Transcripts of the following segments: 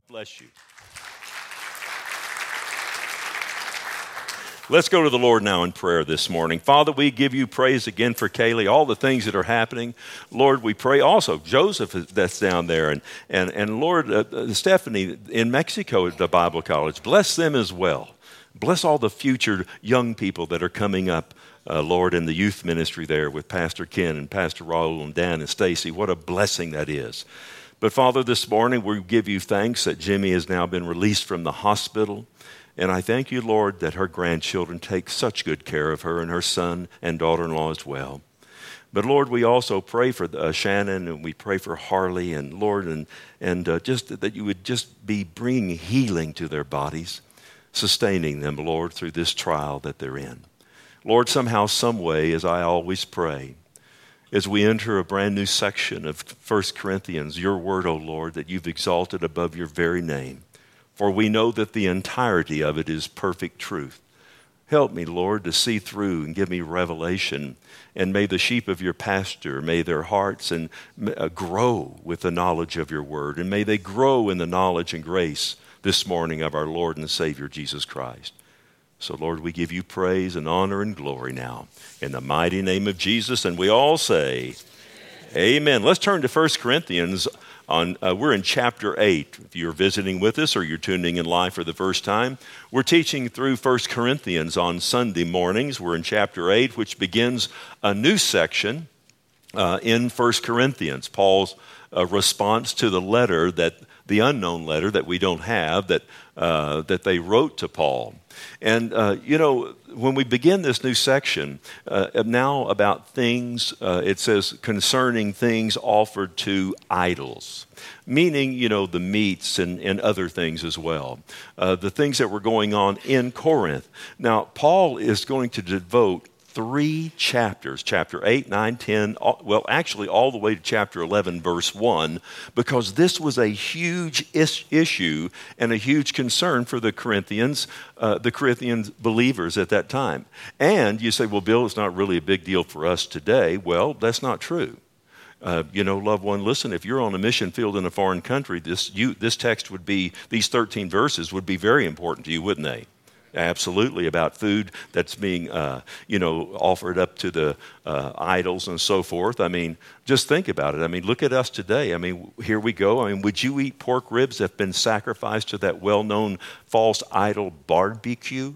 God bless you. Let's go to the Lord now in prayer this morning. Father, we give you praise again for Kaylee, all the things that are happening. Lord, we pray also, Joseph that's down there, and Lord, Stephanie in Mexico at the Bible College. Bless them as well. Bless all the future young people that are coming up, Lord, in the youth ministry there with Pastor Ken and Pastor Raul and Dan and Stacy. What a blessing that is. But Father, this morning we give you thanks that Jimmy has now been released from the hospital. And I thank you, Lord, that her grandchildren take such good care of her and her son and daughter-in-law as well. But Lord, we also pray for Shannon, and we pray for Harley, and Lord, and just that you would just be bringing healing to their bodies, sustaining them, Lord, through this trial that they're in. Lord, somehow, some way, as I always pray, as we enter a brand new section of 1 Corinthians, your word, O Lord, that you've exalted above your very name. For we know that the entirety of it is perfect truth. Help me, Lord, to see through and give me revelation. And may the sheep of your pasture, may their hearts grow with the knowledge of your word. And may they grow in the knowledge and grace this morning of our Lord and Savior, Jesus Christ. So, Lord, we give you praise and honor and glory now. In the mighty name of Jesus, and we all say, Amen. Let's turn to 1 Corinthians. We're in chapter 8. If you're visiting with us or you're tuning in live for the first time, we're teaching through 1 Corinthians on Sunday mornings. We're in chapter 8, which begins a new section in 1 Corinthians. Paul's response to the unknown letter that we don't have, that they wrote to Paul. And, when we begin this new section, now about things, it says concerning things offered to idols, meaning, the meats and other things as well, the things that were going on in Corinth. Now, Paul is going to devote 3 chapters, chapter 8, 9, 10, actually all the way to chapter 11, verse 1, because this was a huge issue and a huge concern for the Corinthian believers at that time. And you say, well, Bill, it's not really a big deal for us today. Well, that's not true. Loved one, listen, if you're on a mission field in a foreign country, this text would be, these 13 verses would be very important to you, wouldn't they? Absolutely, about food that's being, offered up to the idols and so forth. I mean, just think about it. I mean, look at us today. I mean, here we go. I mean, would you eat pork ribs that have been sacrificed to that well-known false idol barbecue?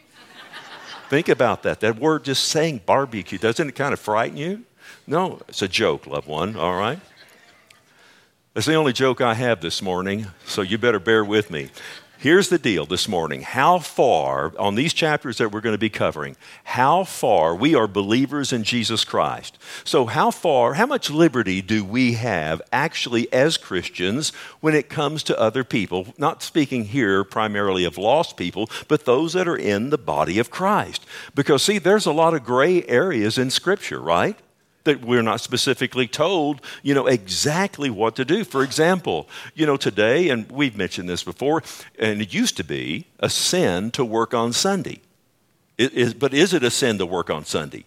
Think about that. That word just saying barbecue, doesn't it kind of frighten you? No, it's a joke, loved one, all right? That's the only joke I have this morning, so you better bear with me. Here's the deal this morning. How far, on these chapters that we're going to be covering, how far we are believers in Jesus Christ. So how much liberty do we have actually as Christians when it comes to other people? Not speaking here primarily of lost people, but those that are in the body of Christ. Because see, there's a lot of gray areas in Scripture, right? That we're not specifically told, exactly what to do. For example, today, and we've mentioned this before, and it used to be a sin to work on Sunday. But is it a sin to work on Sunday?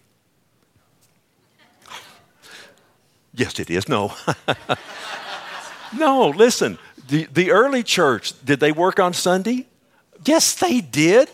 Yes, it is. No. No, listen, the early church, did they work on Sunday? Yes, they did.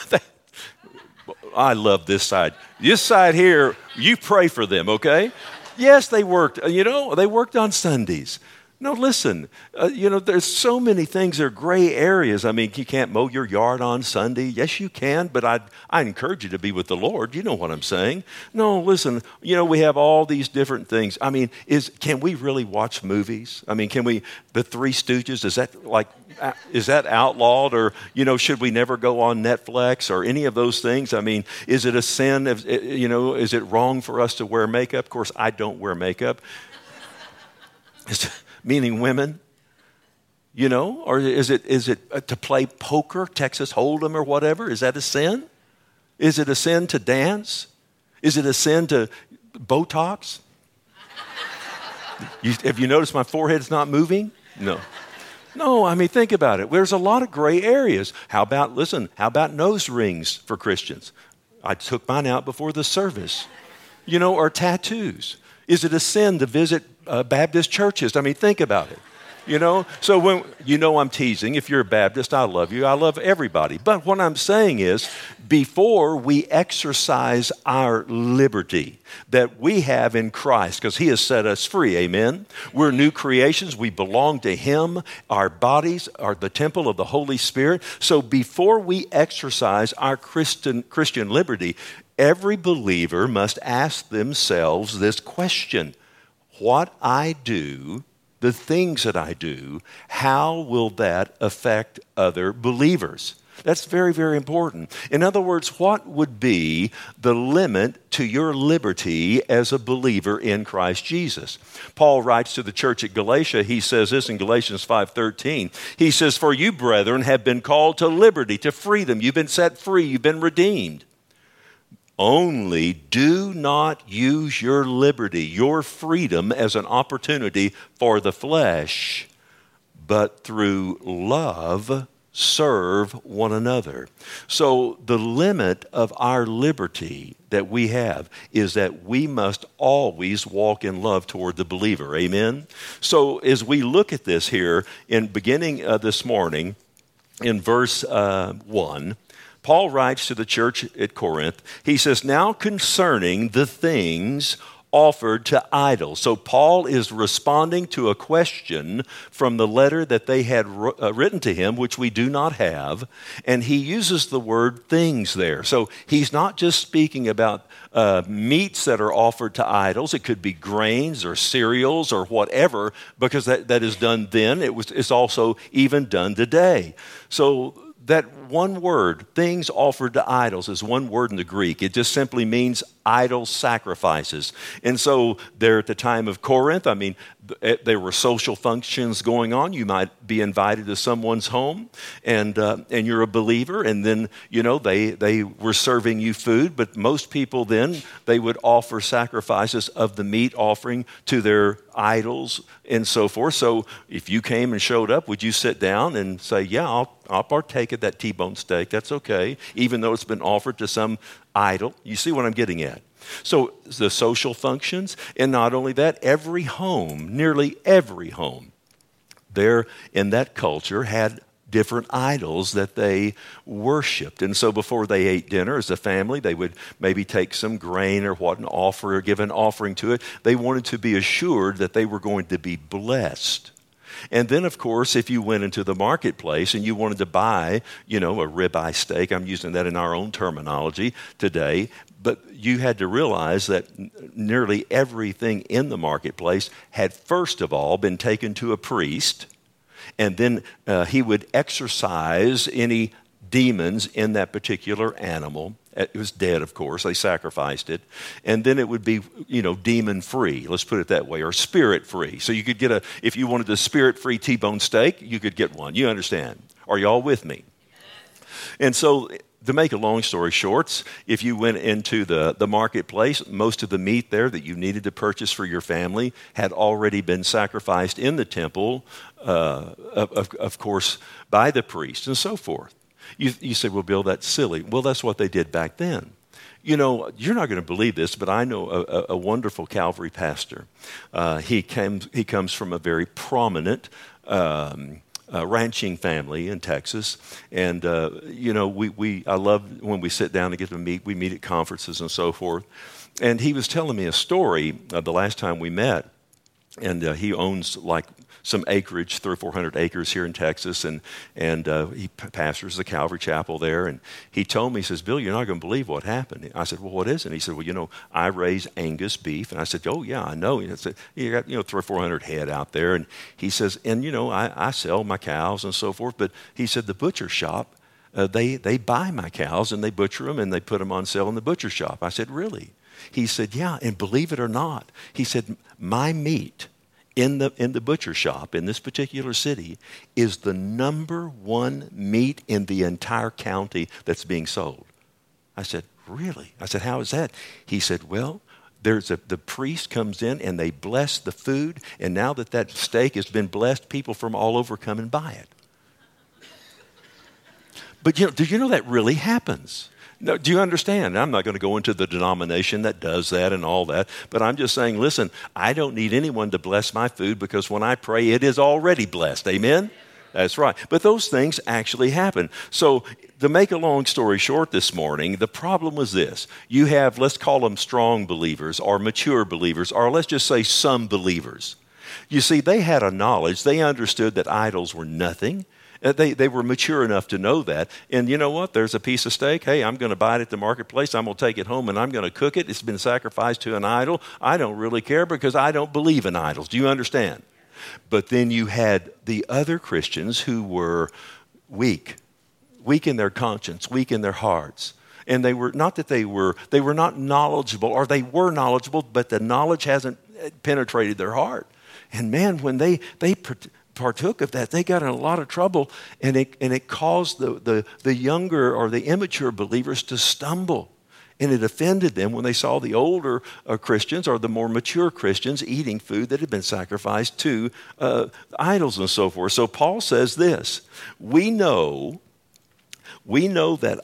I love this side. This side here, you pray for them, okay? Yes, they worked. They worked on Sundays. No, listen, there's so many things that are gray areas. I mean, you can't mow your yard on Sunday. Yes, you can, but I encourage you to be with the Lord. You know what I'm saying? No, listen, we have all these different things. I mean, can we really watch movies? I mean, the Three Stooges, is that outlawed? Or, should we never go on Netflix or any of those things? I mean, is it a sin? Is it wrong for us to wear makeup? Of course, I don't wear makeup. Meaning women, or is it to play poker, Texas Hold'em or whatever? Is that a sin? Is it a sin to dance? Is it a sin to Botox? Have you noticed my forehead's not moving? No, I mean, think about it. There's a lot of gray areas. How about nose rings for Christians? I took mine out before the service. Or tattoos. Is it a sin to visit Baptist churches? I mean, think about it. So when I'm teasing. If you're a Baptist, I love you. I love everybody. But what I'm saying is, before we exercise our liberty that we have in Christ, because He has set us free, amen? We're new creations. We belong to Him. Our bodies are the temple of the Holy Spirit. So before we exercise our Christian liberty, every believer must ask themselves this question: what I do, the things that I do, how will that affect other believers? That's very, very important. In other words, what would be the limit to your liberty as a believer in Christ Jesus? Paul writes to the church at Galatia. He says this in Galatians 5:13. He says, "For you, brethren, have been called to liberty, to freedom. You've been set free. You've been redeemed. Only do not use your liberty, your freedom, as an opportunity for the flesh, but through love serve one another." So the limit of our liberty that we have is that we must always walk in love toward the believer. Amen? So as we look at this here, in beginning this morning, in verse 1, Paul writes to the church at Corinth. He says, "Now concerning the things offered to idols." So Paul is responding to a question from the letter that they had written to him, which we do not have, and he uses the word things there. So he's not just speaking about meats that are offered to idols. It could be grains or cereals or whatever, because that is done then. It's also even done today. So that one word, things offered to idols, is one word in the Greek. It just simply means idol sacrifices. And so there at the time of Corinth, there were social functions going on. You might be invited to someone's home, and you're a believer, and then, they were serving you food, but most people then, they would offer sacrifices of the meat offering to their idols and so forth. So if you came and showed up, would you sit down and say, "Yeah, I'll partake of that T-bone steak. That's okay," even though it's been offered to some idol? You see what I'm getting at? So the social functions, and not only that, every home, nearly every home there in that culture had different idols that they worshiped. And so before they ate dinner as a family, they would maybe take some grain or what and offer or give an offering to it. They wanted to be assured that they were going to be blessed. And then, of course, if you went into the marketplace and you wanted to buy, a ribeye steak, I'm using that in our own terminology today, but you had to realize that nearly everything in the marketplace had first of all been taken to a priest, and then he would exorcise any demons in that particular animal. It was dead, of course. They sacrificed it. And then it would be, demon-free, let's put it that way, or spirit-free. So you could get if you wanted a spirit-free T-bone steak, you could get one. You understand? Are you all with me? And so, to make a long story short, if you went into the marketplace, most of the meat there that you needed to purchase for your family had already been sacrificed in the temple, of course, by the priest and so forth. You say, "Well, Bill, that's silly." Well, that's what they did back then. You're not going to believe this, but I know a wonderful Calvary pastor. He comes from a very prominent ranching family in Texas, and I love when we sit down to get to meet. We meet at conferences and so forth. And he was telling me a story the last time we met, and he owns some acreage, 300 or 400 acres here in Texas, and he pastors the Calvary Chapel there. And he told me, he says, "Bill, you're not going to believe what happened." I said, "Well, what is it?" And he said, "Well, I raise Angus beef." And I said, "Oh, yeah, I know." He said, "You got 300 or 400 head out there." And he says, "And I sell my cows and so forth." But he said, "The butcher shop, they buy my cows and they butcher them and they put them on sale in the butcher shop." I said, "Really?" He said, "Yeah, and believe it or not," he said, "my meat in the butcher shop in this particular city is the number one meat in the entire county that's being sold." I said, "Really?" I said, "How is that?" He said, "Well, the priest comes in and they bless the food, and now that steak has been blessed, people from all over come and buy it." But do you know that really happens? No, do you understand? I'm not going to go into the denomination that does that and all that, but I'm just saying, listen, I don't need anyone to bless my food because when I pray, it is already blessed. Amen? That's right. But those things actually happen. So to make a long story short this morning, the problem was this. You have, let's call them strong believers or mature believers, or let's just say some believers. You see, they had a knowledge. They understood that idols were nothing. They were mature enough to know that. And you know what? There's a piece of steak. Hey, I'm going to buy it at the marketplace. I'm going to take it home and I'm going to cook it. It's been sacrificed to an idol. I don't really care because I don't believe in idols. Do you understand? But then you had the other Christians who were weak in their conscience, weak in their hearts. And they were not knowledgeable, or they were knowledgeable, but the knowledge hasn't penetrated their heart. And man, when they partook of that, they got in a lot of trouble, and it caused the younger or the immature believers to stumble. And it offended them when they saw the older Christians or the more mature Christians eating food that had been sacrificed to idols and so forth. So Paul says this, we know that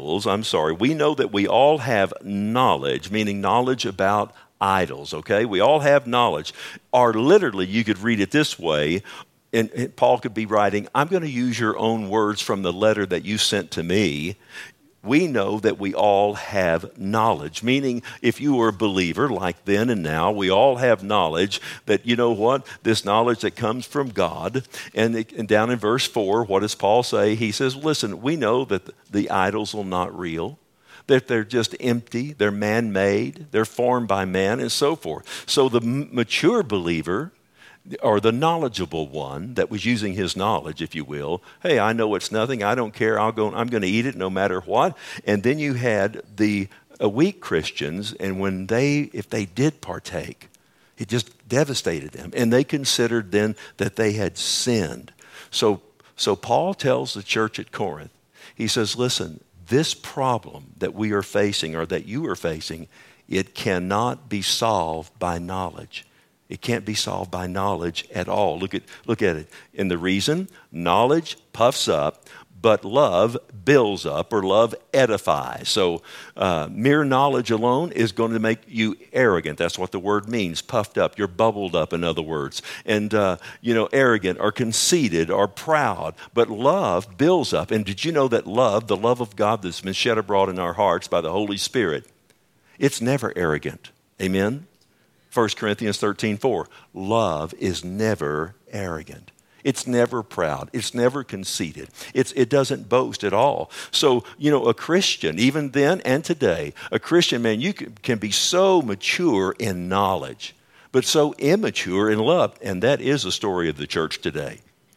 we all have knowledge, meaning knowledge about idols, okay? We all have knowledge. Or literally, you could read it this way, and Paul could be writing, I'm going to use your own words from the letter that you sent to me. We know that we all have knowledge, meaning if you were a believer like then and now, we all have knowledge that, you know what, this knowledge that comes from God. And down in verse 4, what does Paul say? He says, listen, we know that the idols are not real, that they're just empty, they're man-made, they're formed by man and so forth. So the mature believer, or the knowledgeable one that was using his knowledge, if you will. Hey, I know it's nothing. I don't care. I'm going to eat it no matter what. And then you had the weak Christians, and if they did partake, it just devastated them. And they considered then that they had sinned. So Paul tells the church at Corinth, he says, listen, this problem that we are facing, or that you are facing, it cannot be solved by knowledge. It can't be solved by knowledge at all. Look at it. And the reason, knowledge puffs up, but love builds up, or love edifies. So mere knowledge alone is going to make you arrogant. That's what the word means, puffed up. You're bubbled up, in other words. And, arrogant or conceited or proud. But love builds up. And did you know that love, the love of God that's been shed abroad in our hearts by the Holy Spirit, it's never arrogant. Amen? 1 Corinthians 13:4, love is never arrogant. It's never proud. It's never conceited. It doesn't boast at all. So, a Christian, even then and today, a Christian, man, you can be so mature in knowledge, but so immature in love. And that is the story of the church today.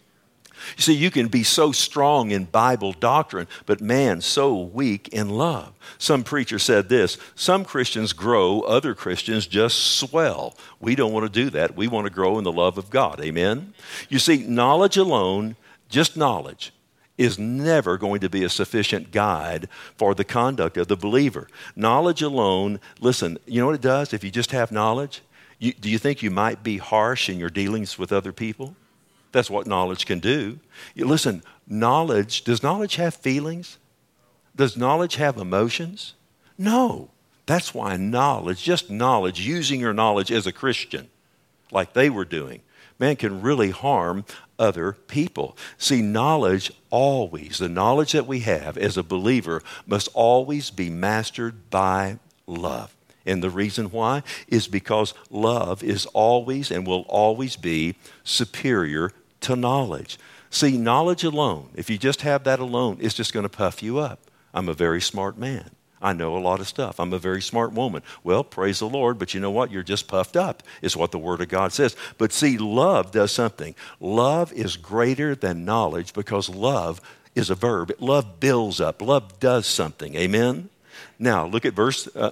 You see, you can be so strong in Bible doctrine, but man, so weak in love. Some preacher said this, some Christians grow, other Christians just swell. We don't want to do that. We want to grow in the love of God. Amen? You see, knowledge alone, just knowledge, is never going to be a sufficient guide for the conduct of the believer. Knowledge alone, listen, you know what it does if you just have knowledge? Do you think you might be harsh in your dealings with other people? That's what knowledge can do. Listen, does knowledge have feelings? Does knowledge have emotions? No. That's why just knowledge, using your knowledge as a Christian, like they were doing, man, can really harm other people. See, the knowledge that we have as a believer must always be mastered by love. And the reason why is because love is always and will always be superior to knowledge. See, knowledge alone, if you just have that alone, it's just going to puff you up. I'm a very smart man. I know a lot of stuff. I'm a very smart woman. Well, praise the Lord, but you know what? You're just puffed up, is what the Word of God says. But see, love does something. Love is greater than knowledge because love is a verb. Love builds up. Love does something. Amen? Now, look at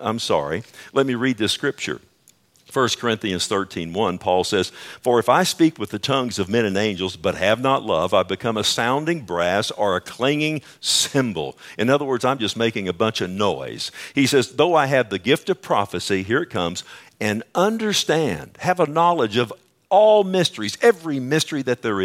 let me read this scripture. 1 Corinthians 13:1, Paul says, for if I speak with the tongues of men and angels, but have not love, I become a sounding brass or a clanging cymbal. In other words, I'm just making a bunch of noise. He says, though I have the gift of prophecy, here it comes, and have a knowledge of all mysteries, every mystery that there is.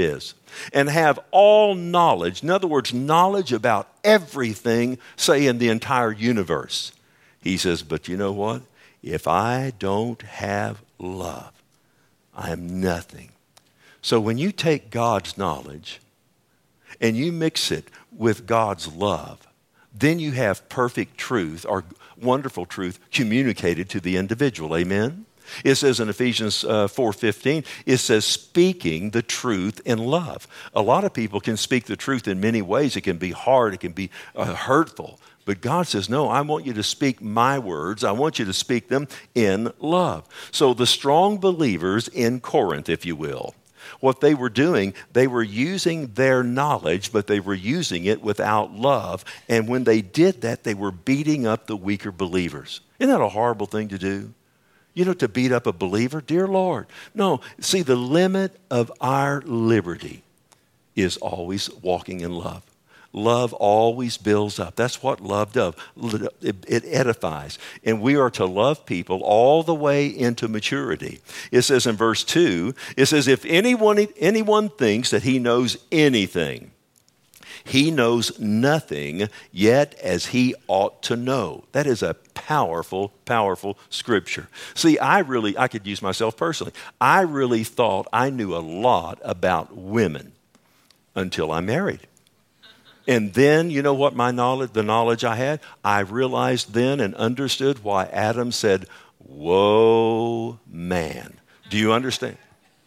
and have all knowledge. In other words, knowledge about everything, say, in the entire universe. He says, but you know what? If I don't have love, I am nothing. So when you take God's knowledge and you mix it with God's love, then you have perfect truth or wonderful truth communicated to the individual. Amen? It says in Ephesians 4:15, it says speaking the truth in love. A lot of people can speak the truth in many ways. It can be hard. It can be hurtful. But God says, no, I want you to speak my words. I want you to speak them in love. So the strong believers in Corinth, if you will, what they were doing, they were using their knowledge, but they were using it without love. And when they did that, they were beating up the weaker believers. Isn't that a horrible thing to do? You know, to beat up a believer? Dear Lord. No, see, the limit of our liberty is always walking in love. Love always builds up. That's what love does. It edifies. And we are to love people all the way into maturity. It says in verse 2, it says, if anyone thinks that he knows anything, he knows nothing yet as he ought to know. That is a powerful, powerful scripture. See, I could use myself personally. I really thought I knew a lot about women until I married. And then, you know what the knowledge I had? I realized then and understood why Adam said, whoa, man. Do you understand?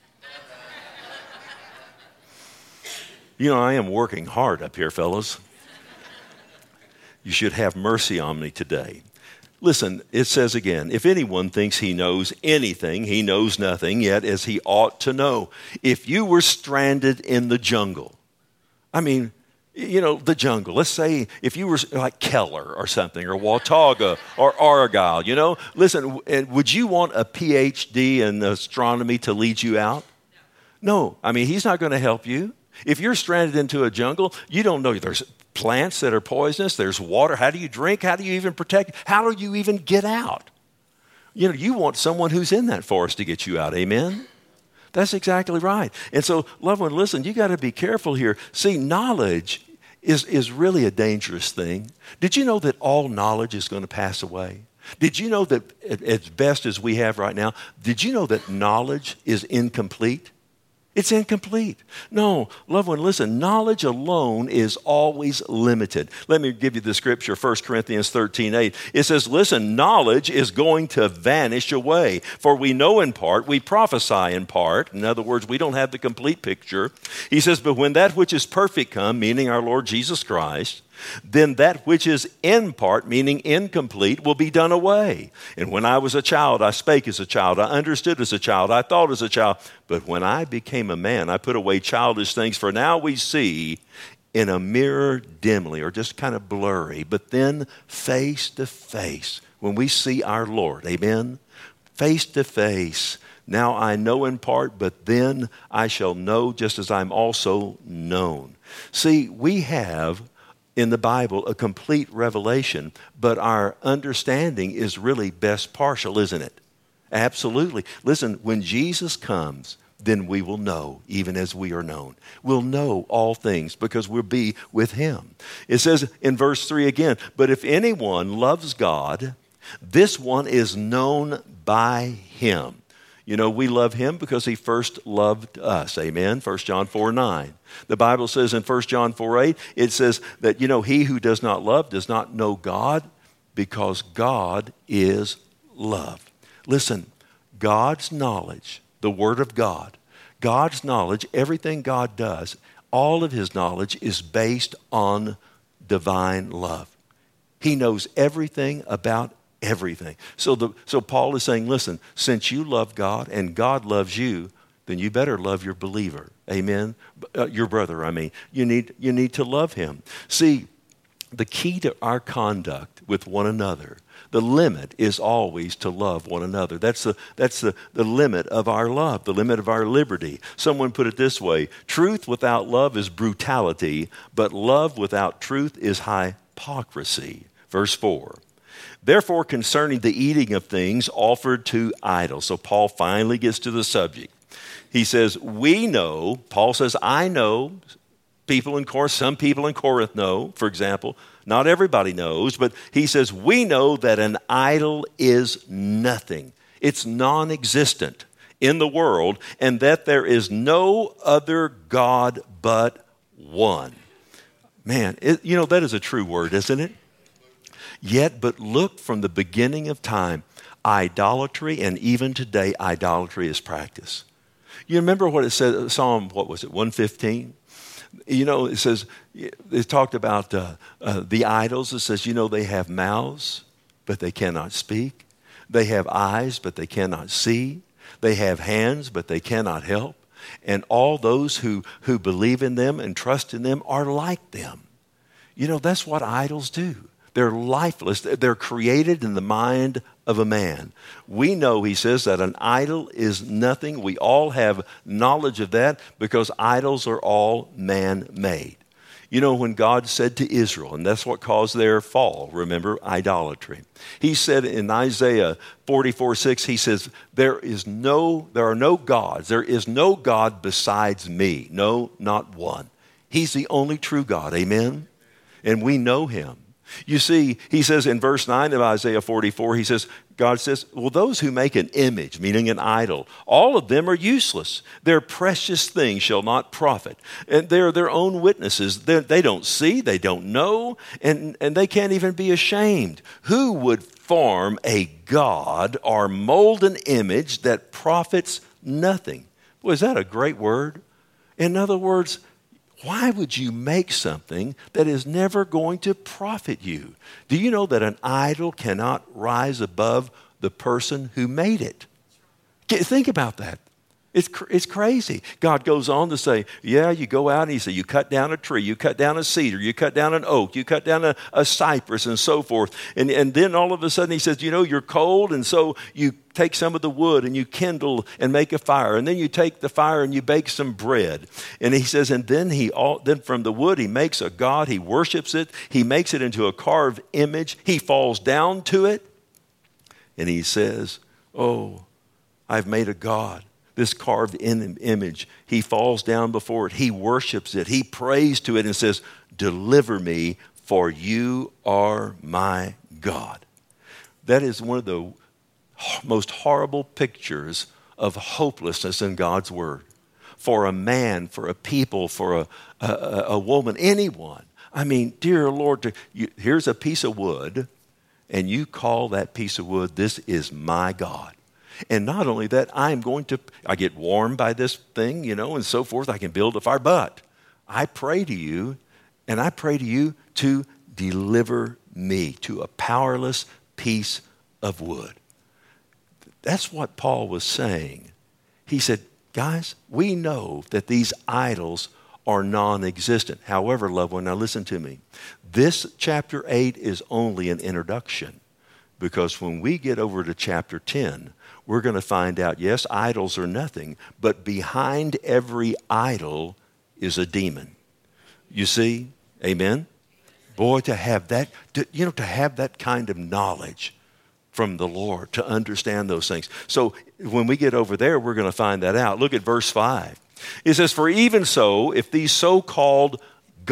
You know, I am working hard up here, fellas. You should have mercy on me today. Listen, it says again, if anyone thinks he knows anything, he knows nothing yet as he ought to know. If you were stranded in the jungle, you know, the jungle. Let's say if you were like Keller or something, or Watauga or Argyle, you know. Listen, would you want a PhD in astronomy to lead you out? No. He's not going to help you. If you're stranded into a jungle, you don't know. There's plants that are poisonous. There's water. How do you drink? How do you even protect? How do you even get out? You know, you want someone who's in that forest to get you out. Amen? That's exactly right. And so, loved one, listen, you got to be careful here. See, knowledge is really a dangerous thing. Did you know that all knowledge is going to pass away? Did you know that as best as we have right now, did you know that knowledge is incomplete? It's incomplete. No, loved one, listen, knowledge alone is always limited. Let me give you the scripture, 1 Corinthians 13:8. It says, listen, knowledge is going to vanish away. For we know in part, we prophesy in part. In other words, we don't have the complete picture. He says, but when that which is perfect come, meaning our Lord Jesus Christ, then that which is in part, meaning incomplete, will be done away. And when I was a child, I spake as a child. I understood as a child. I thought as a child. But when I became a man, I put away childish things. For now we see in a mirror dimly, or just kind of blurry. But then face to face, when we see our Lord, amen? Face to face. Now I know in part, but then I shall know just as I'm also known. See, we have in the Bible a complete revelation, but our understanding is really best partial, isn't it? Absolutely. Listen, when Jesus comes, then we will know, even as we are known. We'll know all things because we'll be with him. It says in verse 3 again, but if anyone loves God, this one is known by him. You know, we love him because he first loved us. Amen. 1 John 4:9. The Bible says in 1 John 4:8, it says that, you know, he who does not love does not know God, because God is love. Listen, God's knowledge, the Word of God, God's knowledge, everything God does, all of his knowledge is based on divine love. He knows everything about everything. So Paul is saying, listen, since you love God and God loves you, then you better love your believer. Amen? Your brother, I mean. You need to love him. See, the key to our conduct with one another, the limit is always to love one another. That's the limit of our love, the limit of our liberty. Someone put it this way, truth without love is brutality, but love without truth is hypocrisy. Verse 4. Therefore, concerning the eating of things offered to idols. So Paul finally gets to the subject. He says, we know, Paul says, I know, people in Corinth, some people in Corinth know, for example. Not everybody knows, but he says, we know that an idol is nothing. It's non-existent in the world, and that there is no other God but one. Man, that is a true word, isn't it? Yet, but look, from the beginning of time, idolatry, and even today, idolatry is practiced. You remember what it said, Psalm, 115? It says, it talked about the idols. It says, they have mouths, but they cannot speak. They have eyes, but they cannot see. They have hands, but they cannot help. And all those who believe in them and trust in them are like them. That's what idols do. They're lifeless. They're created in the mind of a man. We know, he says, that an idol is nothing. We all have knowledge of that because idols are all man-made. When God said to Israel, and that's what caused their fall, remember, idolatry. He said in Isaiah 44:6, he says, there are no gods. There is no God besides me. No, not one. He's the only true God. Amen? And we know him. You see, he says in verse 9 of Isaiah 44, God says, well, those who make an image, meaning an idol, all of them are useless. Their precious things shall not profit. And they're their own witnesses. They don't see, they don't know, and they can't even be ashamed. Who would form a god or mold an image that profits nothing? Well, is that a great word? In other words, why would you make something that is never going to profit you? Do you know that an idol cannot rise above the person who made it? Think about that. It's crazy. God goes on to say, you go out and he said, you cut down a tree, you cut down a cedar, you cut down an oak, you cut down a cypress and so forth. And then all of a sudden he says, you're cold, and so you take some of the wood and you kindle and make a fire. And then you take the fire and you bake some bread. And he says, and then then from the wood he makes a god, he worships it, he makes it into a carved image, he falls down to it, and he says, oh, I've made a god. This carved image, he falls down before it, he worships it, he prays to it and says, deliver me, for you are my God. That is one of the most horrible pictures of hopelessness in God's word. For a man, for a people, for a woman, anyone. I mean, dear Lord, here's a piece of wood, and you call that piece of wood, this is my God. And not only that, I get warm by this thing, and so forth. I can build a fire. But I pray to you, and I pray to you to deliver me to a powerless piece of wood. That's what Paul was saying. He said, guys, we know that these idols are non-existent. However, loved one, now listen to me. This chapter 8 is only an introduction, because when we get over to chapter 10, we're going to find out, yes, idols are nothing, but behind every idol is a demon. You see? Amen? Boy, to have that kind of knowledge from the Lord, to understand those things. So when we get over there, we're going to find that out. Look at verse 5. It says, for even so, if these so-called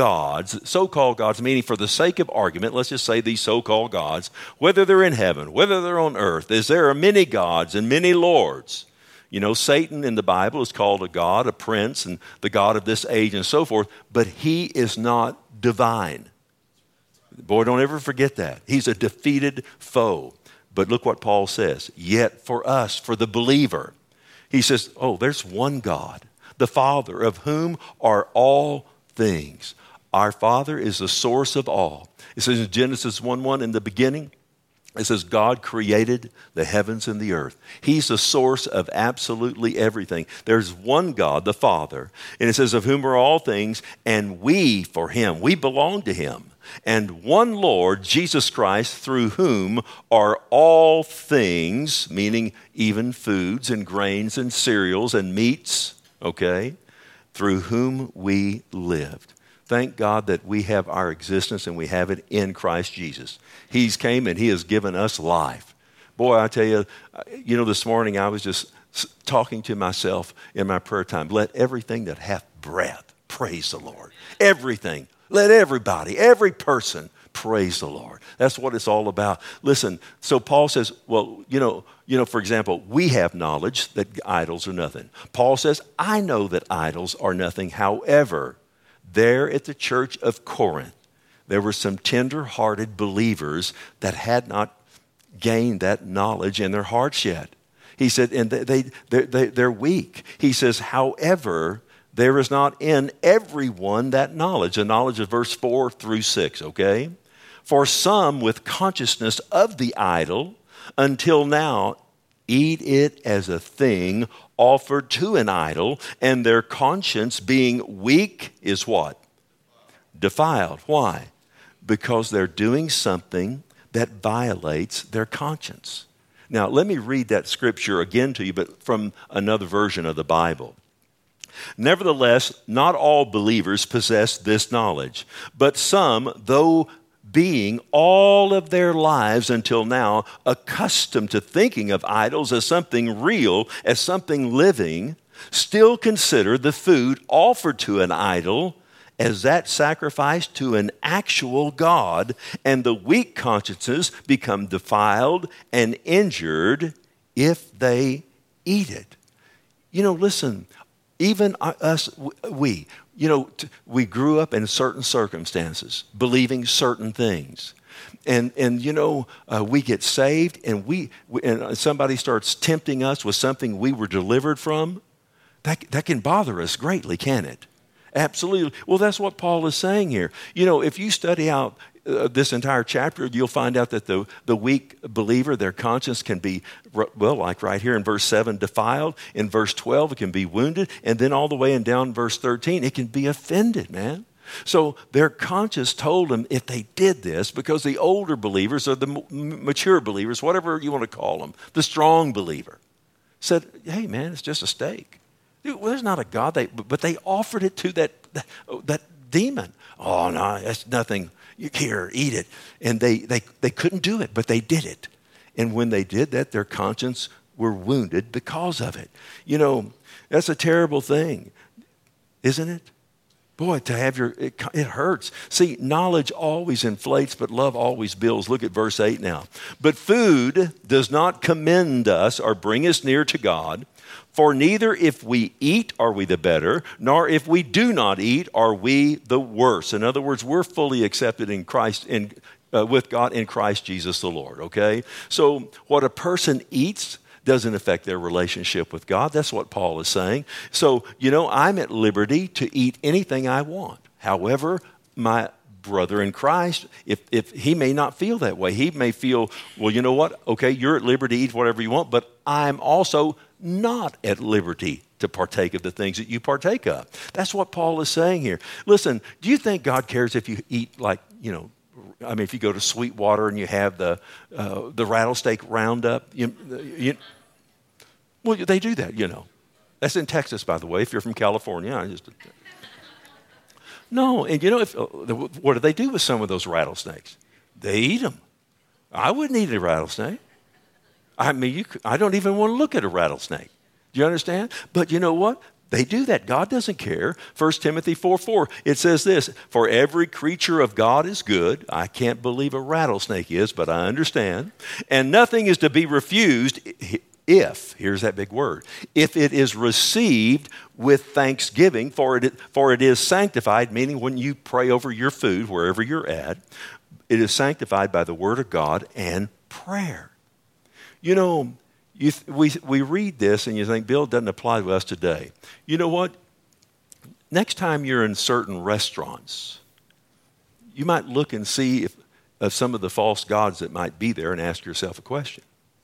gods, meaning for the sake of argument, let's just say these so-called gods, whether they're in heaven, whether they're on earth, as there are many gods and many lords. Satan in the Bible is called a god, a prince, and the god of this age and so forth, but he is not divine. Boy, don't ever forget that. He's a defeated foe. But look what Paul says. Yet for us, for the believer, he says, there's one God, the Father, of whom are all things. Our Father is the source of all. It says in Genesis 1:1, in the beginning, it says God created the heavens and the earth. He's the source of absolutely everything. There's one God, the Father, and it says of whom are all things, and we for him. We belong to him. And one Lord, Jesus Christ, through whom are all things, meaning even foods and grains and cereals and meats, okay, through whom we lived. Thank God that we have our existence and we have it in Christ Jesus. He's came and he has given us life. Boy, I tell you, this morning I was just talking to myself in my prayer time. Let everything that hath breath praise the Lord. Everything. Let everybody, every person praise the Lord. That's what it's all about. Listen, so Paul says, well, for example, we have knowledge that idols are nothing. Paul says, I know that idols are nothing. However, there at the church of Corinth, there were some tender-hearted believers that had not gained that knowledge in their hearts yet. He said, and they're weak. He says, however, there is not in everyone that knowledge. The knowledge of verse 4 through 6, okay? For some with consciousness of the idol, until now, eat it as a thing offered to an idol, and their conscience being weak is what? Defiled. Why? Because they're doing something that violates their conscience. Now, let me read that scripture again to you, but from another version of the Bible. Nevertheless, not all believers possess this knowledge, but some, though being all of their lives until now accustomed to thinking of idols as something real, as something living, still consider the food offered to an idol as that sacrifice to an actual God, and the weak consciences become defiled and injured if they eat it. Listen, even us, we grew up in certain circumstances, believing certain things. And we get saved, and somebody starts tempting us with something we were delivered from. That can bother us greatly, can it? Absolutely. Well, that's what Paul is saying here. If you study out this entire chapter, you'll find out that the weak believer, their conscience can be, like right here in verse 7, defiled. In verse 12, it can be wounded. And then all the way and down verse 13, it can be offended, man. So their conscience told them if they did this, because the older believers or the mature believers, whatever you want to call them, the strong believer, said, hey, man, it's just a steak. Well, there's not a God, but they offered it to that demon. Oh, no, that's nothing. Here, eat it. And they couldn't do it, but they did it. And when they did that, their conscience were wounded because of it. That's a terrible thing, isn't it? Boy, to have it hurts. See, knowledge always inflates, but love always builds. Look at verse 8 now. But food does not commend us or bring us near to God. For neither if we eat are we the better, nor if we do not eat are we the worse. In other words, we're fully accepted in Christ, with God in Christ Jesus the Lord, okay? So what a person eats doesn't affect their relationship with God. That's what Paul is saying. So, I'm at liberty to eat anything I want. However, my brother in Christ, if he may not feel that way, he may feel, well, you know what? Okay, you're at liberty to eat whatever you want, but I'm also not at liberty to partake of the things that you partake of. That's what Paul is saying here. Listen, do you think God cares if you eat if you go to Sweetwater and you have the rattlesnake roundup? Well, they do that, That's in Texas, by the way, if you're from California. No, and what do they do with some of those rattlesnakes? They eat them. I wouldn't eat a rattlesnake. I don't even want to look at a rattlesnake. Do you understand? But you know what? They do that. God doesn't care. 1 Timothy 4:4, it says this, for every creature of God is good. I can't believe a rattlesnake is, but I understand. And nothing is to be refused if, here's that big word, if it is received with thanksgiving, for it is sanctified, meaning when you pray over your food, wherever you're at, it is sanctified by the word of God and prayer. We read this and you think, Bill, it doesn't apply to us today. You know what? Next time you're in certain restaurants, you might look and see of some of the false gods that might be there and ask yourself a question.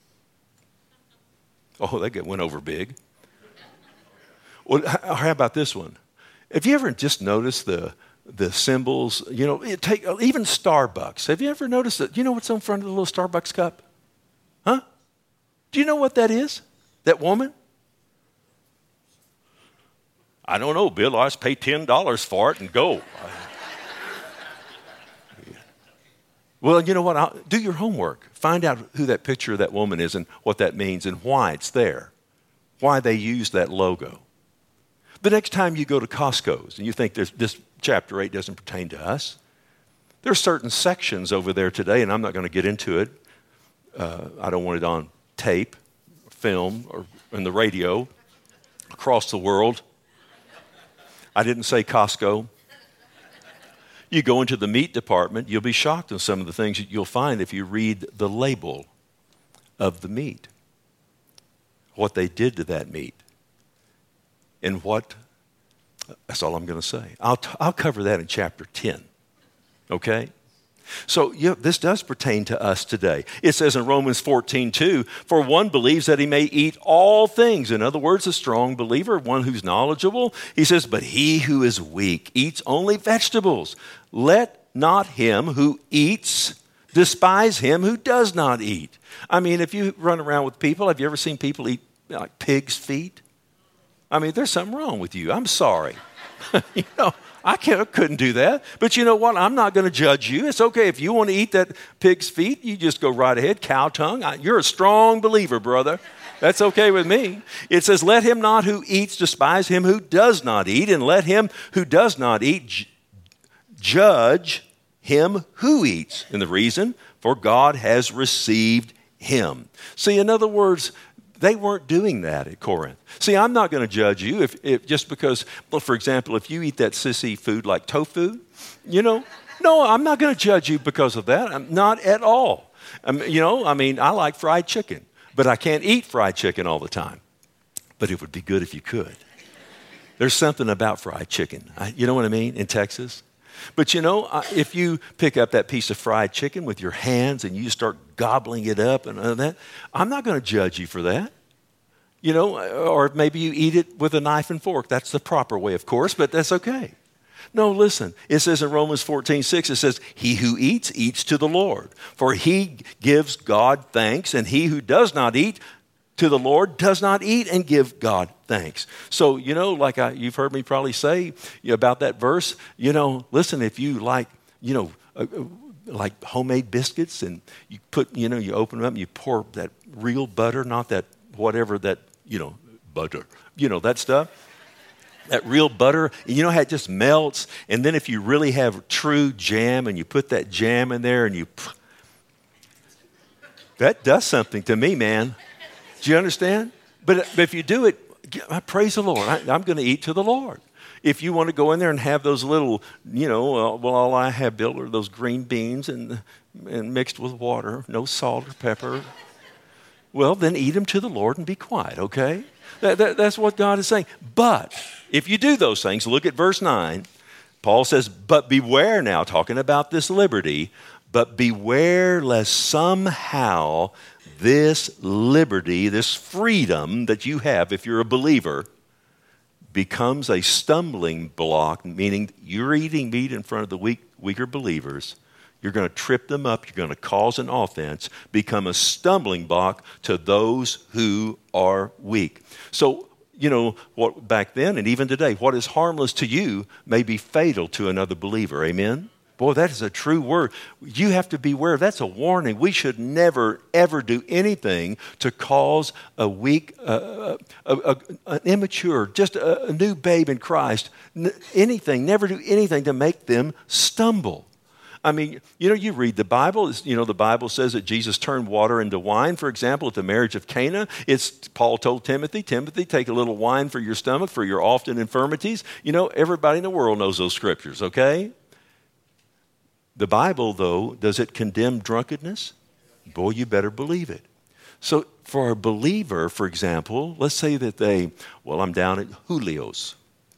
Oh, that went over big. Well, how about this one? Have you ever just noticed the symbols? Even Starbucks. Have you ever noticed that? You know what's on front of the little Starbucks cup? Huh? Do you know what that is? That woman? I don't know, Bill. I just pay $10 for it and go. Well, you know what? Do your homework. Find out who that picture of that woman is and what that means and why it's there. why they use that logo. The next time you go to Costco's and you think this chapter 8 doesn't pertain to us, there are certain sections over there today, and I'm not going to get into it. I don't want it on tape, film, or in the radio across the world. I didn't say Costco. You go into the meat department, you'll be shocked at some of the things that you'll find if you read the label of the meat. What they did to that meat. And that's all I'm going to say. I'll cover that in chapter 10. Okay? So this does pertain to us today. It says in Romans 14:2, for one believes that he may eat all things. In other words, a strong believer, one who's knowledgeable. He says, but he who is weak eats only vegetables. Let not him who eats despise him who does not eat. I mean, if you run around with people, have you ever seen people eat like pig's feet? I mean, there's something wrong with you. I'm sorry. I couldn't do that. But you know what? I'm not going to judge you. It's okay. If you want to eat that pig's feet, you just go right ahead. Cow tongue. You're a strong believer, brother. That's okay with me. It says, let him not who eats despise him who does not eat, and let him who does not eat judge him who eats. And the reason, for God has received him. See, in other words, they weren't doing that at Corinth. See, I'm not going to judge you if just because, well, for example, if you eat that sissy food like tofu, no, I'm not going to judge you because of that. I'm not at all. I like fried chicken, but I can't eat fried chicken all the time. But it would be good if you could. There's something about fried chicken. You know what I mean? In Texas. But if you pick up that piece of fried chicken with your hands and you start gobbling it up and that, I'm not going to judge you for that. Or maybe you eat it with a knife and fork. That's the proper way, of course, but that's okay. No, listen. It says in Romans 14:6, it says, he who eats, eats to the Lord. For he gives God thanks, and he who does not eat to the Lord does not eat and give God thanks. So, like you've heard me probably say about that verse, listen, if you like homemade biscuits and you put, you open them up and you pour that real butter, not that whatever that, butter, that stuff. That real butter, how it just melts. And then if you really have true jam and you put that jam in there and that does something to me, man. Do you understand? But if you do it, praise the Lord. I'm going to eat to the Lord. If you want to go in there and have those little, all I have built are those green beans and mixed with water, no salt or pepper. Well, then eat them to the Lord and be quiet, okay? That's what God is saying. But if you do those things, look at verse 9. Paul says, but beware now, talking about this liberty, but beware lest somehow this liberty, this freedom that you have if you're a believer, becomes a stumbling block, meaning you're eating meat in front of the weaker believers. You're going to trip them up. You're going to cause an offense, become a stumbling block to those who are weak. So, what back then and even today, what is harmless to you may be fatal to another believer. Amen? Boy, that is a true word. You have to beware. That's a warning. We should never, ever do anything to cause a weak, an immature, just a new babe in Christ, never do anything to make them stumble. I mean, you read the Bible. The Bible says that Jesus turned water into wine, for example, at the marriage of Cana. Paul told Timothy, take a little wine for your stomach, for your often infirmities. Everybody in the world knows those scriptures, okay? The Bible, though, does it condemn drunkenness? Boy, you better believe it. So for a believer, for example, let's say that I'm down at Julio's.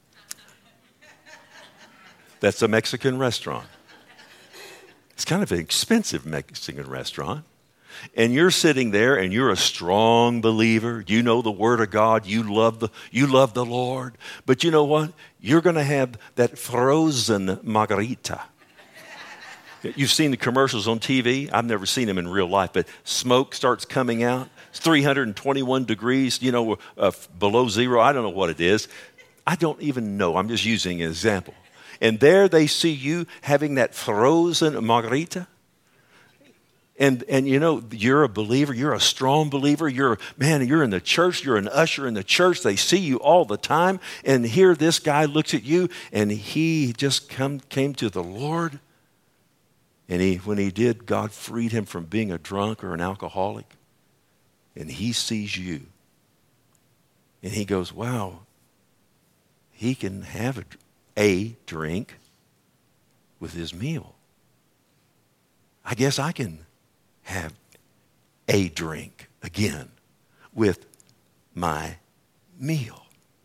That's a Mexican restaurant. It's kind of an expensive Mexican restaurant. And you're sitting there and you're a strong believer. You know the Word of God. You love the Lord. But you know what? You're going to have that frozen margarita. You've seen the commercials on TV. I've never seen them in real life, but smoke starts coming out. It's 321 degrees, below zero. I don't know what it is. I don't even know. I'm just using an example. And there they see you having that frozen margarita. And you know, you're a believer, you're a strong believer, you're in the church, you're an usher in the church, they see you all the time, and here this guy looks at you, and he just came to the Lord, and when he did, God freed him from being a drunk or an alcoholic, and he sees you, and he goes, wow, he can have a drink with his meal. I guess I can have a drink again with my meal.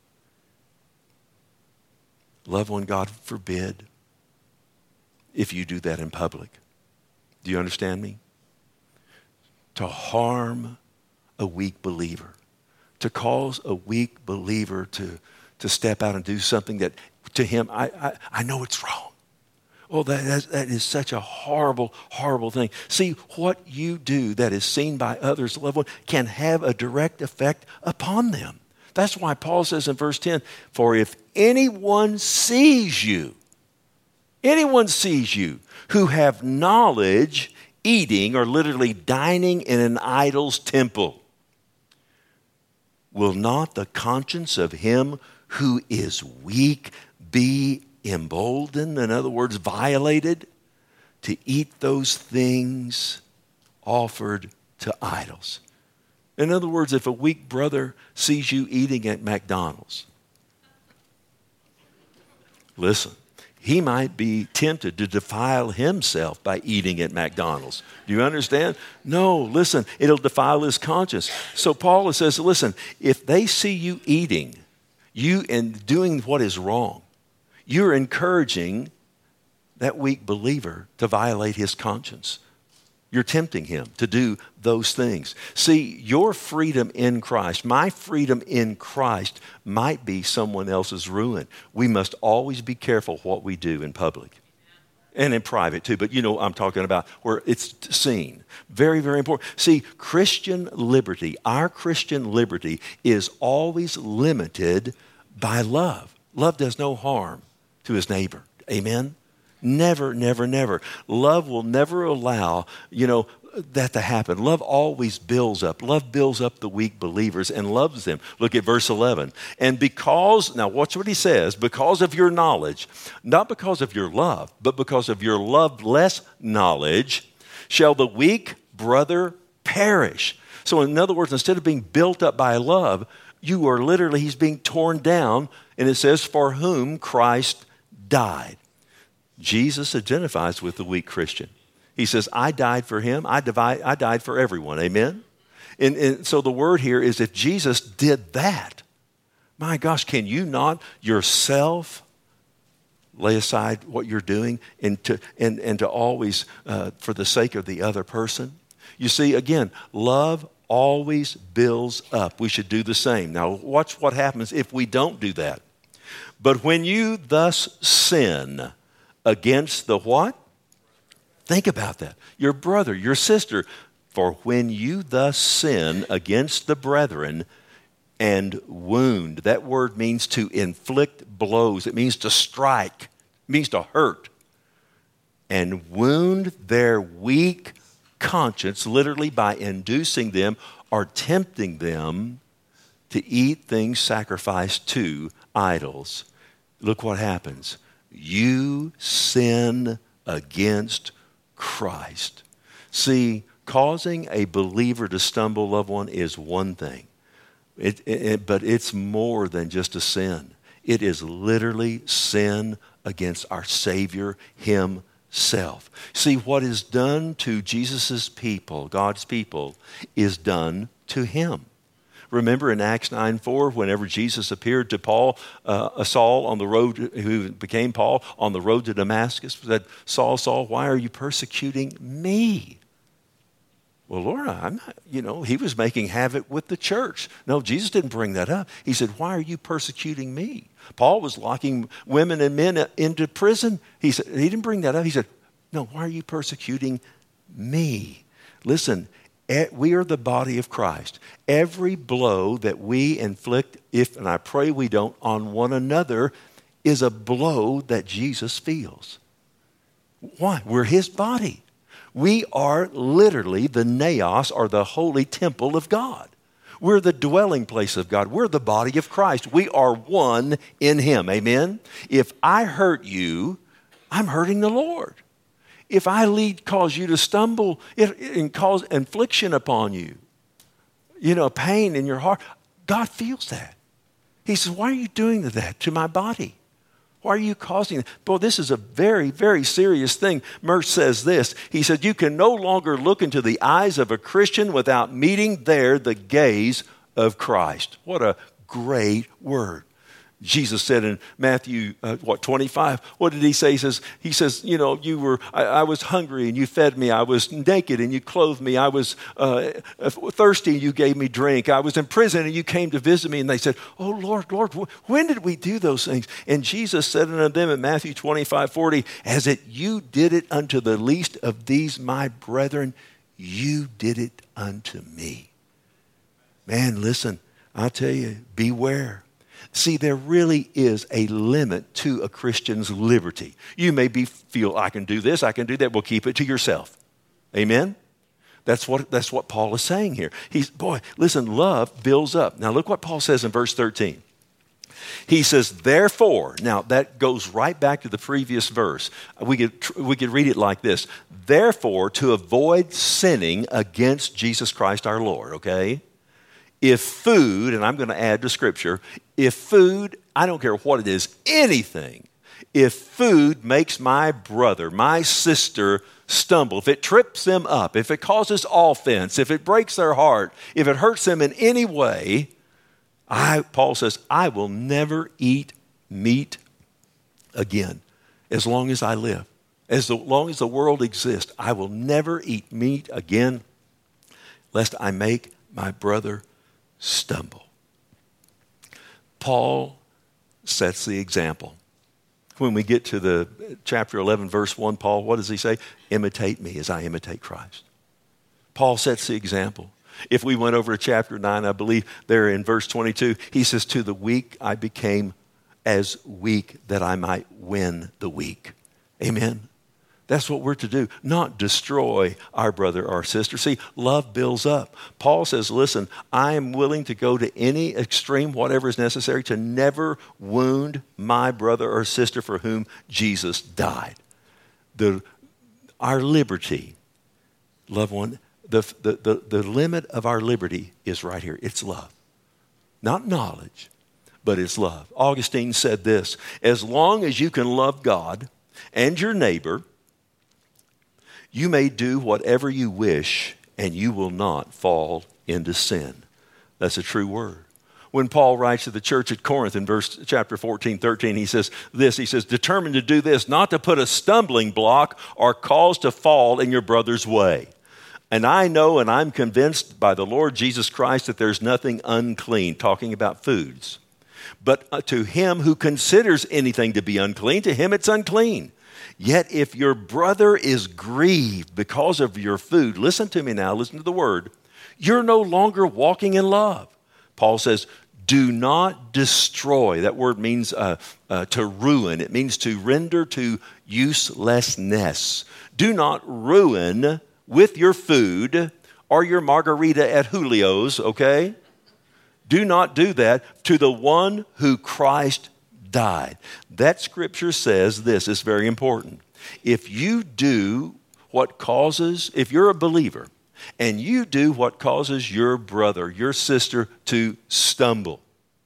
Loved one, God forbid if you do that in public. Do you understand me? To harm a weak believer, to cause a weak believer to step out and do something that to him, I know it's wrong. Oh, that is such a horrible, horrible thing. See, what you do that is seen by others, loved one, can have a direct effect upon them. That's why Paul says in verse 10, for if anyone sees you who have knowledge eating or literally dining in an idol's temple, will not the conscience of him who is weak be emboldened, in other words, violated, to eat those things offered to idols? In other words, if a weak brother sees you eating at McDonald's, listen, he might be tempted to defile himself by eating at McDonald's. Do you understand? No, listen, it'll defile his conscience. So Paul says, listen, if they see you eating, you and doing what is wrong, you're encouraging that weak believer to violate his conscience. You're tempting him to do those things. See, your freedom in Christ, my freedom in Christ, might be someone else's ruin. We must always be careful what we do in public and in private too. But you know, I'm talking about where it's seen. Very, very important. See, Christian liberty, our Christian liberty is always limited by love. Love does no harm to his neighbor. Amen? Never, never, never. Love will never allow, that to happen. Love always builds up. Love builds up the weak believers and loves them. Look at verse 11. And now watch what he says, because of your knowledge, not because of your love, but because of your loveless knowledge, shall the weak brother perish. So in other words, instead of being built up by love, he's being torn down, and it says, for whom Christ died. Jesus identifies with the weak Christian. He says, I died for him. I died for everyone. Amen? And so the word here is if Jesus did that, my gosh, can you not yourself lay aside what you're doing and to always, for the sake of the other person? You see, again, love always builds up. We should do the same. Now, watch what happens if we don't do that. But when you thus sin against the what? Think about that. Your brother, your sister. For when you thus sin against the brethren and wound, that word means to inflict blows. It means to strike. It means to hurt. And wound their weak conscience, literally by inducing them or tempting them to eat things sacrificed to idols. Look what happens. You sin against Christ. See, causing a believer to stumble, loved one, is one thing. But it's more than just a sin. It is literally sin against our Savior himself. See, what is done to Jesus' people, God's people, is done to him. Remember in Acts 9:4, whenever Jesus appeared to Saul on the road, who became Paul, on the road to Damascus, said, Saul, Saul, why are you persecuting me? Well, Lord, I'm not, he was making havoc with the church. No, Jesus didn't bring that up. He said, why are you persecuting me? Paul was locking women and men into prison. He didn't bring that up. He said, no, why are you persecuting me? Listen, we are the body of Christ. Every blow that we inflict, and I pray we don't, on one another is a blow that Jesus feels. Why? We're his body. We are literally the naos, or the holy temple of God. We're the dwelling place of God. We're the body of Christ. We are one in Him. Amen? If I hurt you, I'm hurting the Lord. If I cause you to stumble and cause affliction upon you, pain in your heart, God feels that. He says, why are you doing that to my body? Why are you causing it? Boy, this is a very, very serious thing. Merce says this. He said, you can no longer look into the eyes of a Christian without meeting there the gaze of Christ. What a great word. Jesus said in Matthew, 25, what did He say? He says, I was hungry and you fed me. I was naked and you clothed me. I was thirsty and you gave me drink. I was in prison and you came to visit me. And they said, oh, Lord, when did we do those things? And Jesus said unto them in Matthew 25:40, as you did it unto the least of these my brethren, you did it unto me. Man, listen, I'll tell you, beware. See, there really is a limit to a Christian's liberty. You may feel, I can do this, I can do that. Well, keep it to yourself. Amen? That's what Paul is saying here. Listen, love builds up. Now look what Paul says in verse 13. He says, therefore, now that goes right back to the previous verse. We could read it like this. Therefore, to avoid sinning against Jesus Christ our Lord, okay? If food, and I'm going to add to Scripture, if food, I don't care what it is, anything, if food makes my brother, my sister stumble, if it trips them up, if it causes offense, if it breaks their heart, if it hurts them in any way, Paul says, I will never eat meat again as long as I live. As long as the world exists, I will never eat meat again lest I make my brother stumble. Paul sets the example. When we get to the chapter 11, verse 1, Paul, what does he say? Imitate me as I imitate Christ. Paul sets the example. If we went over to chapter 9, I believe there in verse 22, he says, to the weak I became as weak that I might win the weak. Amen. That's what we're to do, not destroy our brother or sister. See, love builds up. Paul says, listen, I am willing to go to any extreme, whatever is necessary, to never wound my brother or sister for whom Jesus died. Our liberty, loved one, the limit of our liberty is right here. It's love. Not knowledge, but it's love. Augustine said this, as long as you can love God and your neighbor, you may do whatever you wish, and you will not fall into sin. That's a true word. When Paul writes to the church at Corinth in chapter 14, 13, he says this, he says, determined to do this, not to put a stumbling block or cause to fall in your brother's way. And I know and I'm convinced by the Lord Jesus Christ that there's nothing unclean, talking about foods. But to him who considers anything to be unclean, to him it's unclean. Yet if your brother is grieved because of your food, listen to me now, listen to the word, you're no longer walking in love. Paul says, do not destroy. That word means to ruin. It means to render to uselessness. Do not ruin with your food or your margarita at Julio's, okay? Do not do that to the one who Christ died. That scripture says this is very important. If you do what causes, if you're a believer and you do what causes your brother, your sister to stumble,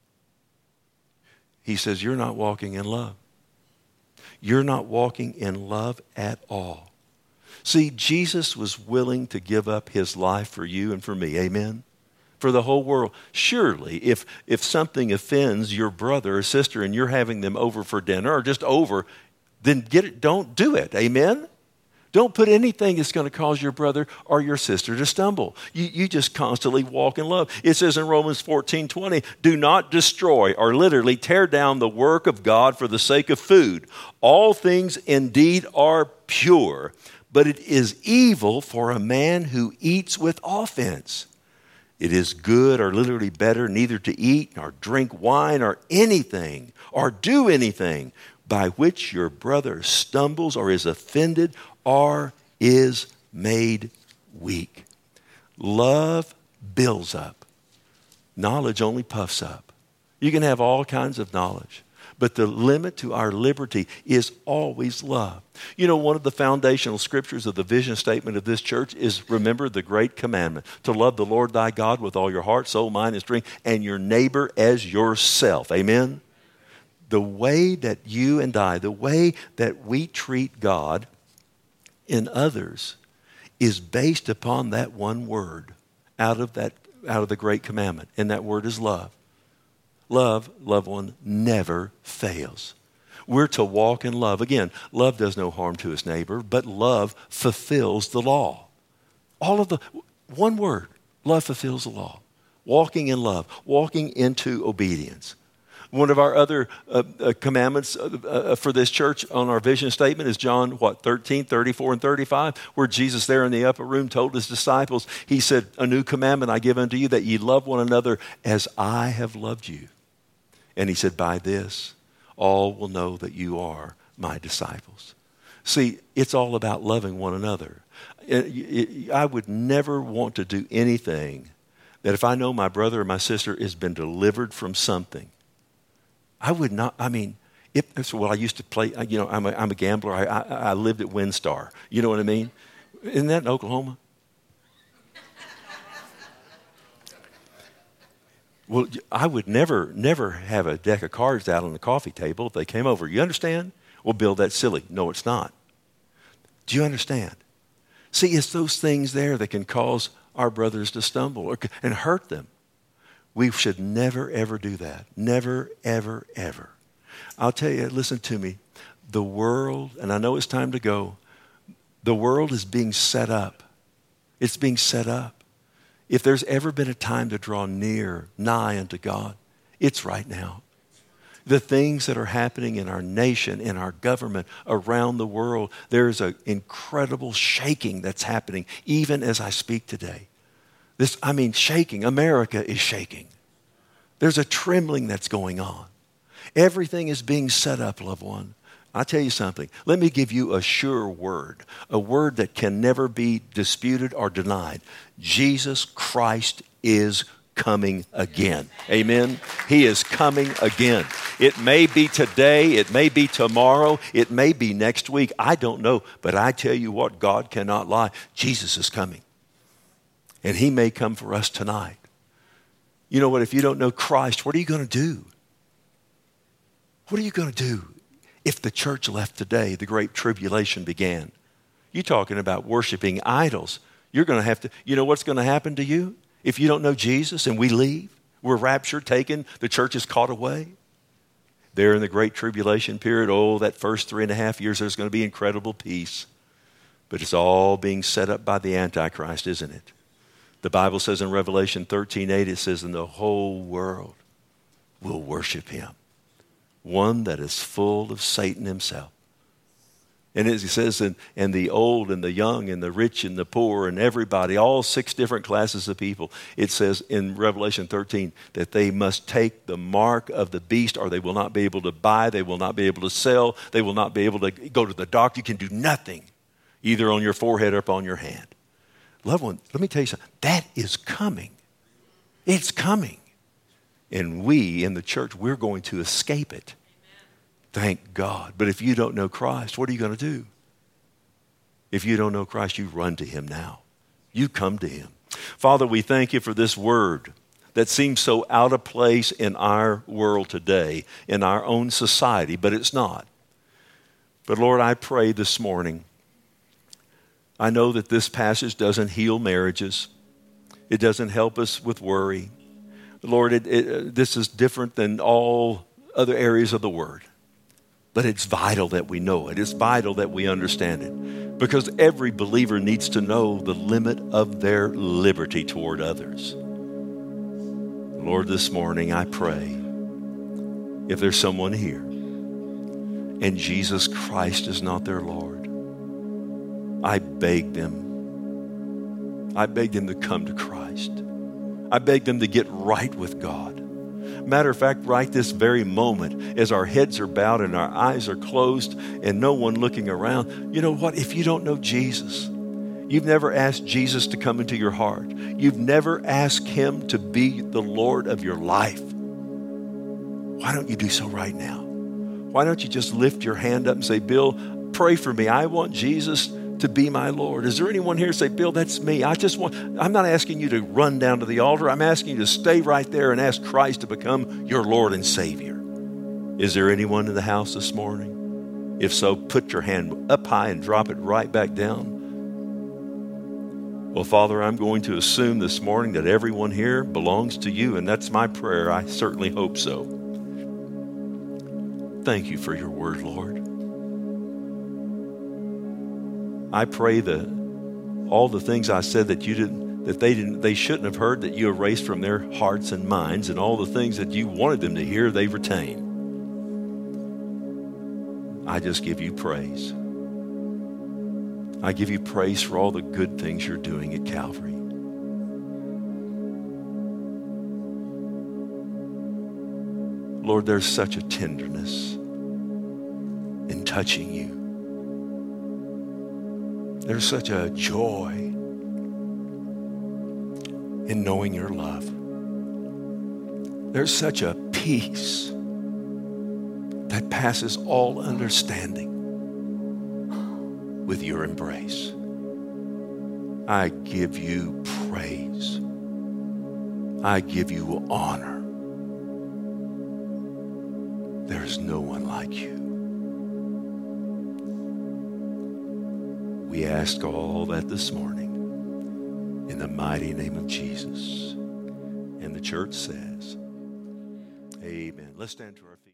he says you're not walking in love. You're not walking in love at all. See, Jesus was willing to give up his life for you and for me. Amen? For the whole world. Surely, if something offends your brother or sister and you're having them over for dinner or just over, then don't do it. Amen? Don't put anything that's going to cause your brother or your sister to stumble. You just constantly walk in love. It says in Romans 14:20, do not destroy or literally tear down the work of God for the sake of food. All things indeed are pure, but it is evil for a man who eats with offense. It is good or literally better neither to eat nor drink wine or anything or do anything by which your brother stumbles or is offended or is made weak. Love builds up. Knowledge only puffs up. You can have all kinds of knowledge, but the limit to our liberty is always love. You know, one of the foundational scriptures of the vision statement of this church is, remember the great commandment, to love the Lord thy God with all your heart, soul, mind, and strength, and your neighbor as yourself. Amen? The way that you and I, the way that we treat God in others is based upon that one word out of the great commandment, and that word is love. Love, loved one, never fails. We're to walk in love. Again, love does no harm to his neighbor, but love fulfills the law. One word, love fulfills the law. Walking in love, walking into obedience. One of our other commandments for this church on our vision statement is John, 13, 34, and 35, where Jesus there in the upper room told his disciples, he said, a new commandment I give unto you, that ye love one another as I have loved you. And he said, by this, all will know that you are my disciples. See, it's all about loving one another. I would never want to do anything that if I know my brother or my sister has been delivered from something, I would not, I used to play, I'm a gambler. I lived at WinStar. You know what I mean? Isn't that in Oklahoma? Well, I would never have a deck of cards out on the coffee table if they came over. You understand? Well, Bill, that's silly. No, it's not. Do you understand? See, it's those things there that can cause our brothers to stumble and hurt them. We should never, ever do that. Never, ever, ever. I'll tell you, listen to me. The world, and I know it's time to go, the world is being set up. It's being set up. If there's ever been a time to draw nigh unto God, it's right now. The things that are happening in our nation, in our government, around the world, there's an incredible shaking that's happening even as I speak today. Shaking. America is shaking. There's a trembling that's going on. Everything is being set up, loved one. I'll tell you something. Let me give you a sure word, a word that can never be disputed or denied. Jesus Christ is coming again. Amen? He is coming again. It may be today, it may be tomorrow, it may be next week. I don't know, but I tell you what, God cannot lie. Jesus is coming. And he may come for us tonight. You know what? If you don't know Christ, what are you going to do? What are you going to do if the church left today, the great tribulation began? You're talking about worshiping idols. You're going to have to, you know what's going to happen to you? If you don't know Jesus and we leave, we're raptured, taken, the church is caught away. There in the great tribulation period, that first 3.5 years, there's going to be incredible peace. But it's all being set up by the Antichrist, isn't it? The Bible says in Revelation 13:8, it says, and the whole world will worship him. One that is full of Satan himself. And as he says, and the old and the young and the rich and the poor and everybody, all 6 different classes of people, it says in Revelation 13 that they must take the mark of the beast or they will not be able to buy, they will not be able to sell, they will not be able to go to the doctor. You can do nothing, either on your forehead or upon your hand. Loved one, let me tell you something. That is coming. It's coming. And we in the church, we're going to escape it. Thank God. But if you don't know Christ, what are you going to do? If you don't know Christ, you run to him now. You come to him. Father, we thank you for this word that seems so out of place in our world today, in our own society, but it's not. But Lord, I pray this morning, I know that this passage doesn't heal marriages. It doesn't help us with worry. Lord, this is different than all other areas of the Word. But it's vital that we know it. It's vital that we understand it. Because every believer needs to know the limit of their liberty toward others. Lord, this morning I pray, if there's someone here and Jesus Christ is not their Lord, I beg them to come to Christ. I beg them to get right with God. Matter of fact, right this very moment, as our heads are bowed and our eyes are closed and no one looking around, you know what? If you don't know Jesus, You've never asked Jesus to come into your heart. You've never asked him to be the Lord of your life. Why don't you do so right now? Why don't you just lift your hand up and say, Bill, pray for me. I want Jesus to be my Lord. Is there anyone here say, Bill, that's me. I'm not asking you to run down to the altar. I'm asking you to stay right there and ask Christ to become your Lord and Savior. Is there anyone in the house this morning? If so, put your hand up high and drop it right back down. Well, Father, I'm going to assume this morning that everyone here belongs to you, and that's my prayer. I certainly hope so. Thank you for your word, Lord. I pray that all the things I said that they shouldn't have heard, that you erased from their hearts and minds, and all the things that you wanted them to hear, they retain. I just give you praise. I give you praise for all the good things you're doing at Calvary. Lord, there's such a tenderness in touching you. There's such a joy in knowing your love. There's such a peace that passes all understanding with your embrace. I give you praise. I give you honor. There's no one like you. We ask all that this morning in the mighty name of Jesus. And the church says, amen. Let's stand to our feet.